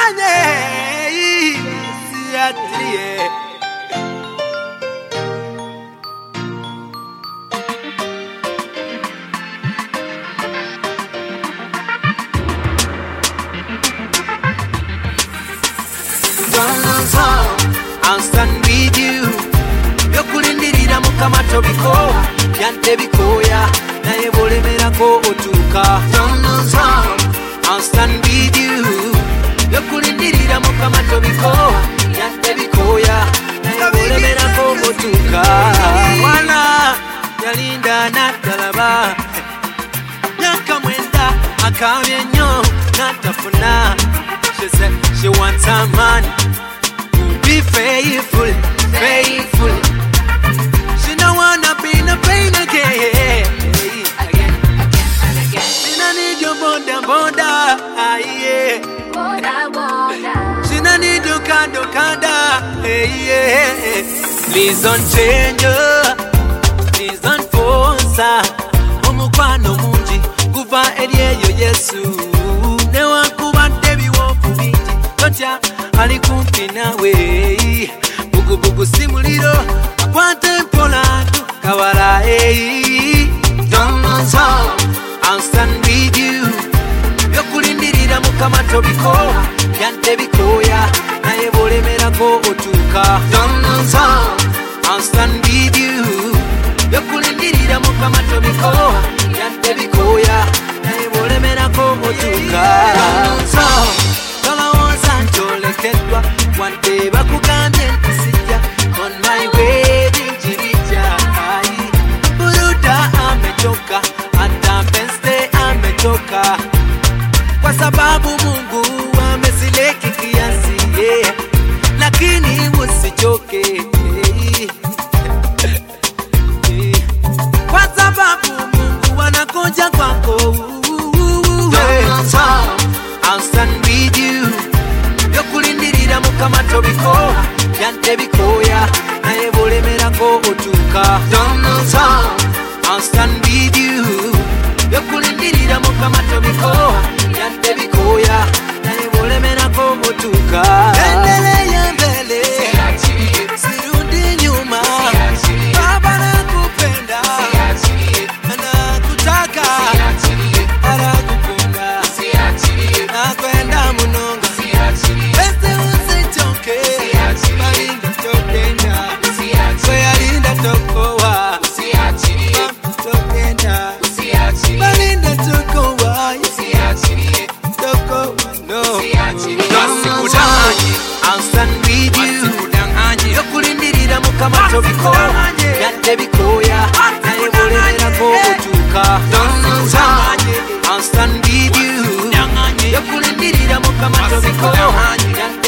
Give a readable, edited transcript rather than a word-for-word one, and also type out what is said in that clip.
I'll stand with you. Yokulindirira mukama tobiko yante bikoya naye bolemera ko otuka. I'll stand with you. Yokulindirira mukama tobiko yante bikoya naye bolemera ko otuka. Wana yalinda natalaba yakamwenda akabye nnyo natafuna. She said she wants a man who be faithful, faithful. She don't wanna be in the pain again. She don't need your bonda, yeah. She don't need your kanda, yeah. Please don't change her, please don't force her. Omukwano mungi kuva eri eyo Yesu. Newankubadde biwoofu bingi totya ali kumpi nawe. Bugubugu si muliro akwate mpola tukawala. I'll stand with you. Yokulindirira mukama tobiko yante bikoya naye bolemerako otuuka. I'll stand with you. Yokulindirira mukama tobiko yante bikoya naye bolemerako otuuka. Tolowooza ntolekeddwa wadde bakugambye nti sijja on my wedding jirija. Buruda amechoka hata Wednesday amechoka kwa sababu Mungu amesileki kiasi, yeah. Lakini usichoke kwa sababu Mungu anakuja kwako. I'll stand with you. Yokulindirira mukama tobiko yante bikoya naye bolemerako otuuka. I'll stand with you. Yokulindirira mukama tobiko yante bikoya naye bolemerako otuuka. Endelea mbele sirudi nyuma. Baba nakupenda nakutaka anakupenda nakwenda munonga. Bese usichoke balinda tokenda kweyalinda tokowa tokenda balinda tokowa tokowa no. I'll stand with you. Yokulindirira mukama tobiko yante bikoya naye bolemerako otuuka. I'll stand with you. Yokulindirira mukama tobiko